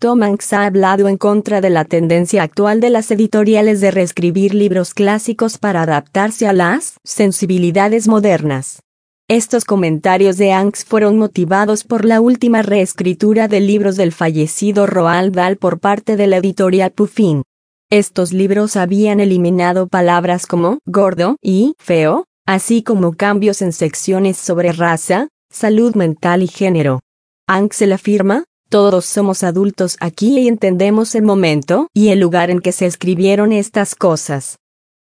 Tom Hanks ha hablado en contra de la tendencia actual de las editoriales de reescribir libros clásicos para adaptarse a las sensibilidades modernas. Estos comentarios de Hanks fueron motivados por la última reescritura de libros del fallecido Roald Dahl por parte de la editorial Puffin. Estos libros habían eliminado palabras como gordo y feo, así como cambios en secciones sobre raza, salud mental y género. Hanks afirma: todos somos adultos aquí y entendemos el momento y el lugar en que se escribieron estas cosas.